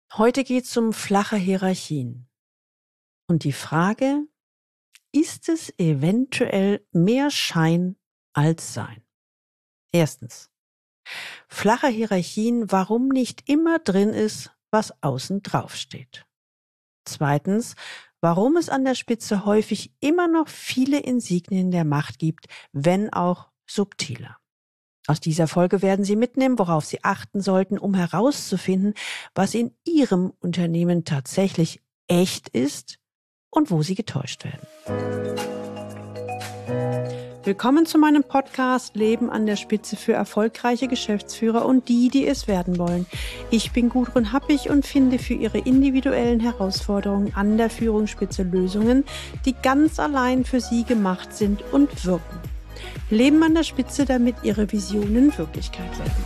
Heute geht es um flache Hierarchien. Und die Frage, ist es eventuell mehr Schein als Sein? Erstens, flache Hierarchien, warum nicht immer drin ist, was außen drauf steht. Zweitens, warum es an der Spitze häufig immer noch viele Insignien der Macht gibt, wenn auch subtiler. Aus dieser Folge werden Sie mitnehmen, worauf Sie achten sollten, um herauszufinden, was in Ihrem Unternehmen tatsächlich echt ist und wo Sie getäuscht werden. Willkommen zu meinem Podcast Leben an der Spitze für erfolgreiche Geschäftsführer und die, die es werden wollen. Ich bin Gudrun Happig und finde für Ihre individuellen Herausforderungen an der Führungsspitze Lösungen, die ganz allein für Sie gemacht sind und wirken. Leben an der Spitze, damit Ihre Visionen Wirklichkeit werden.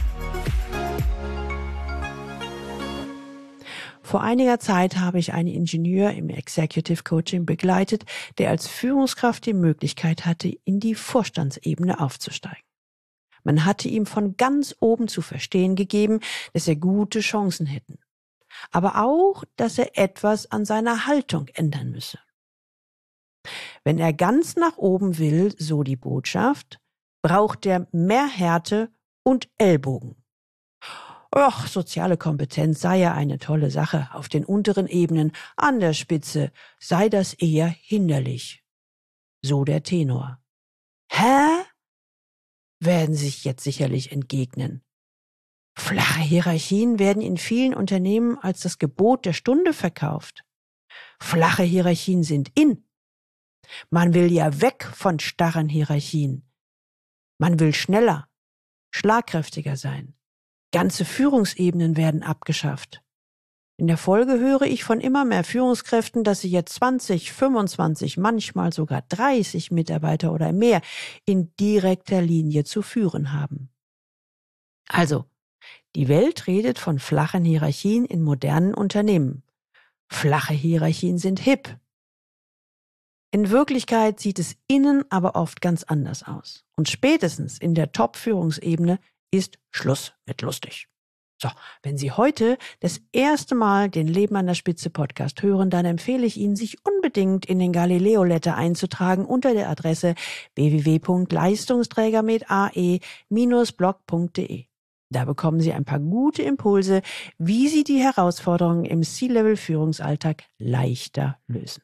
Vor einiger Zeit habe ich einen Ingenieur im Executive Coaching begleitet, der als Führungskraft die Möglichkeit hatte, in die Vorstandsebene aufzusteigen. Man hatte ihm von ganz oben zu verstehen gegeben, dass er gute Chancen hätten, aber auch, dass er etwas an seiner Haltung ändern müsse. Wenn er ganz nach oben will, so die Botschaft, braucht er mehr Härte und Ellbogen. Och, soziale Kompetenz sei ja eine tolle Sache. Auf den unteren Ebenen, an der Spitze, sei das eher hinderlich. So der Tenor. Hä? Werden sich jetzt sicherlich entgegnen. Flache Hierarchien werden in vielen Unternehmen als das Gebot der Stunde verkauft. Flache Hierarchien sind in. Man will ja weg von starren Hierarchien. Man will schneller, schlagkräftiger sein. Ganze Führungsebenen werden abgeschafft. In der Folge höre ich von immer mehr Führungskräften, dass sie jetzt 20, 25, manchmal sogar 30 Mitarbeiter oder mehr in direkter Linie zu führen haben. Also, die Welt redet von flachen Hierarchien in modernen Unternehmen. Flache Hierarchien sind hip. In Wirklichkeit sieht es innen aber oft ganz anders aus. Und spätestens in der Top-Führungsebene ist Schluss mit lustig. So, wenn Sie heute das erste Mal den Leben an der Spitze Podcast hören, dann empfehle ich Ihnen, sich unbedingt in den Galileo Letter einzutragen unter der Adresse www.leistungsträger mit ae-blog.de. Da bekommen Sie ein paar gute Impulse, wie Sie die Herausforderungen im C-Level-Führungsalltag leichter lösen.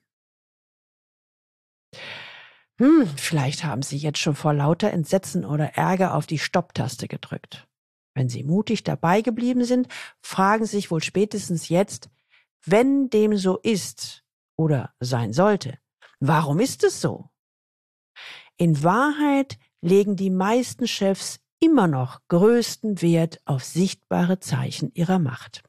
Vielleicht haben Sie jetzt schon vor lauter Entsetzen oder Ärger auf die Stopptaste gedrückt. Wenn Sie mutig dabei geblieben sind, fragen Sie sich wohl spätestens jetzt, wenn dem so ist oder sein sollte, warum ist es so? In Wahrheit legen die meisten Chefs immer noch größten Wert auf sichtbare Zeichen ihrer Macht.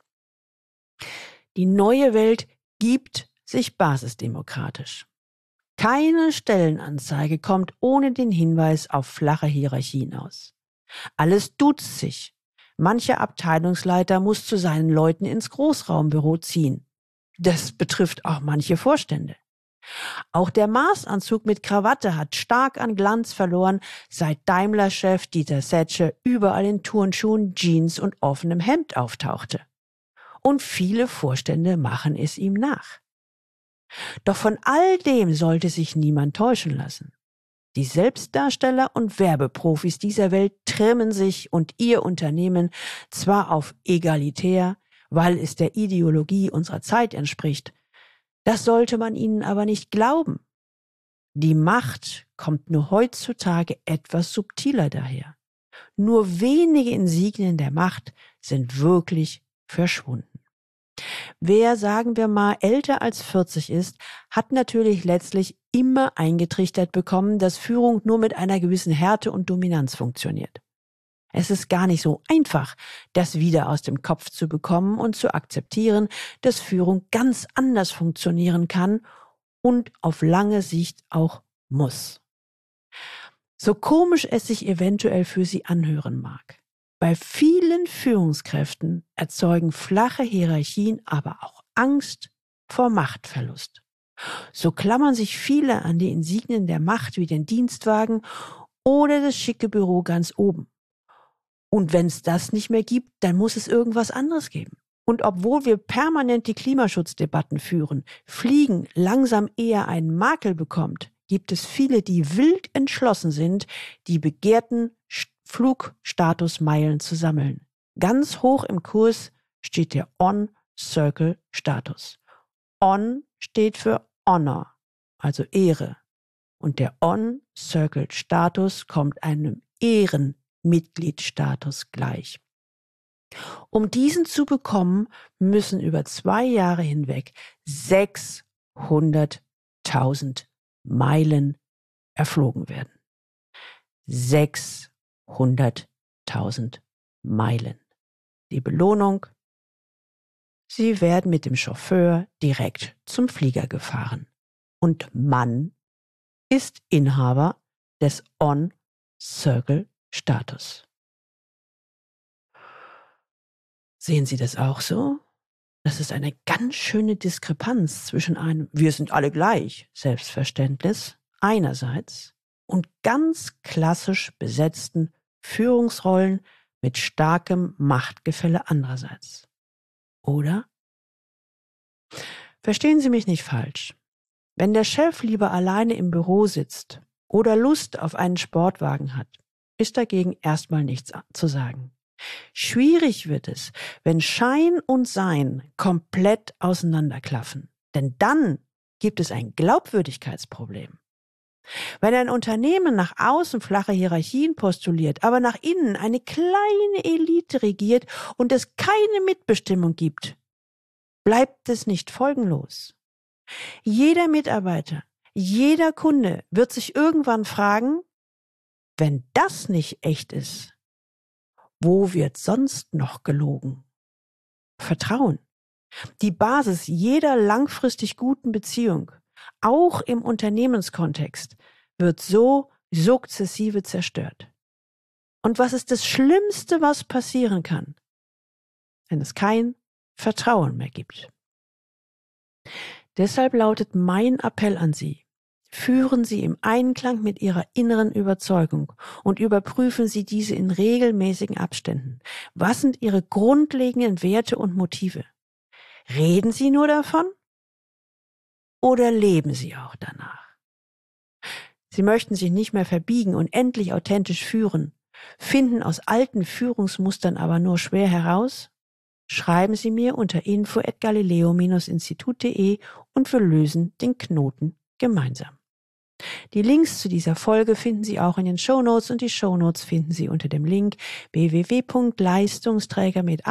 Die neue Welt gibt sich basisdemokratisch. Keine Stellenanzeige kommt ohne den Hinweis auf flache Hierarchien aus. Alles duzt sich. Mancher Abteilungsleiter muss zu seinen Leuten ins Großraumbüro ziehen. Das betrifft auch manche Vorstände. Auch der Maßanzug mit Krawatte hat stark an Glanz verloren, seit Daimler-Chef Dieter Zetsche überall in Turnschuhen, Jeans und offenem Hemd auftauchte. Und viele Vorstände machen es ihm nach. Doch von all dem sollte sich niemand täuschen lassen. Die Selbstdarsteller und Werbeprofis dieser Welt trimmen sich und ihr Unternehmen zwar auf egalitär, weil es der Ideologie unserer Zeit entspricht, das sollte man ihnen aber nicht glauben. Die Macht kommt nur heutzutage etwas subtiler daher. Nur wenige Insignien der Macht sind wirklich verschwunden. Wer, sagen wir mal, älter als 40 ist, hat natürlich letztlich immer eingetrichtert bekommen, dass Führung nur mit einer gewissen Härte und Dominanz funktioniert. Es ist gar nicht so einfach, das wieder aus dem Kopf zu bekommen und zu akzeptieren, dass Führung ganz anders funktionieren kann und auf lange Sicht auch muss. So komisch es sich eventuell für Sie anhören mag. Bei vielen Führungskräften erzeugen flache Hierarchien aber auch Angst vor Machtverlust. So klammern sich viele an die Insignien der Macht wie den Dienstwagen oder das schicke Büro ganz oben. Und wenn es das nicht mehr gibt, dann muss es irgendwas anderes geben. Und obwohl wir permanent die Klimaschutzdebatten führen, Fliegen langsam eher einen Makel bekommt, gibt es viele, die wild entschlossen sind, die begehrten Flugstatusmeilen zu sammeln. Ganz hoch im Kurs steht der On-Circle-Status. On steht für Honor, also Ehre. Und der On-Circle-Status kommt einem Ehrenmitgliedstatus gleich. Um diesen zu bekommen, müssen über 2 Jahre hinweg 600.000 Meilen erflogen werden. 600.000 Meilen. Die Belohnung: Sie werden mit dem Chauffeur direkt zum Flieger gefahren. Und man ist Inhaber des On-Circle-Status. Sehen Sie das auch so? Das ist eine ganz schöne Diskrepanz zwischen einem "Wir sind alle gleich" Selbstverständnis einerseits und ganz klassisch besetzten Führungsrollen mit starkem Machtgefälle andererseits. Oder? Verstehen Sie mich nicht falsch. Wenn der Chef lieber alleine im Büro sitzt oder Lust auf einen Sportwagen hat, ist dagegen erstmal nichts zu sagen. Schwierig wird es, wenn Schein und Sein komplett auseinanderklaffen. Denn dann gibt es ein Glaubwürdigkeitsproblem. Wenn ein Unternehmen nach außen flache Hierarchien postuliert, aber nach innen eine kleine Elite regiert und es keine Mitbestimmung gibt, bleibt es nicht folgenlos. Jeder Mitarbeiter, jeder Kunde wird sich irgendwann fragen, wenn das nicht echt ist, wo wird sonst noch gelogen? Vertrauen. Die Basis jeder langfristig guten Beziehung, auch im Unternehmenskontext, wird so sukzessive zerstört. Und was ist das Schlimmste, was passieren kann, wenn es kein Vertrauen mehr gibt? Deshalb lautet mein Appell an Sie: Führen Sie im Einklang mit Ihrer inneren Überzeugung und überprüfen Sie diese in regelmäßigen Abständen. Was sind Ihre grundlegenden Werte und Motive? Reden Sie nur davon? Oder leben Sie auch danach? Sie möchten sich nicht mehr verbiegen und endlich authentisch führen, finden aus alten Führungsmustern aber nur schwer heraus? Schreiben Sie mir unter info@galileo-institut.de und wir lösen den Knoten gemeinsam. Die Links zu dieser Folge finden Sie auch in den Shownotes und die Shownotes finden Sie unter dem Link www.leistungsträger mit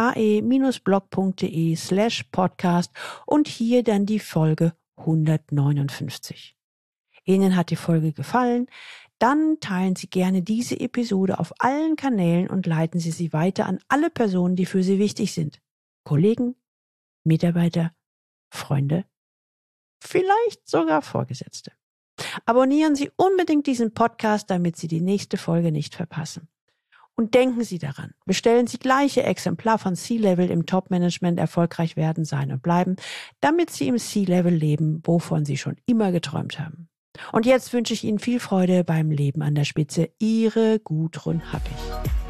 ae-blog.de/podcast und hier dann die Folge 159. Ihnen hat die Folge gefallen? Dann teilen Sie gerne diese Episode auf allen Kanälen und leiten Sie sie weiter an alle Personen, die für Sie wichtig sind. Kollegen, Mitarbeiter, Freunde, vielleicht sogar Vorgesetzte. Abonnieren Sie unbedingt diesen Podcast, damit Sie die nächste Folge nicht verpassen. Und denken Sie daran, bestellen Sie gleich Ihr Exemplar von C-Level im Top-Management erfolgreich werden, sein und bleiben, damit Sie im C-Level leben, wovon Sie schon immer geträumt haben. Und jetzt wünsche ich Ihnen viel Freude beim Leben an der Spitze. Ihre Gudrun Happig.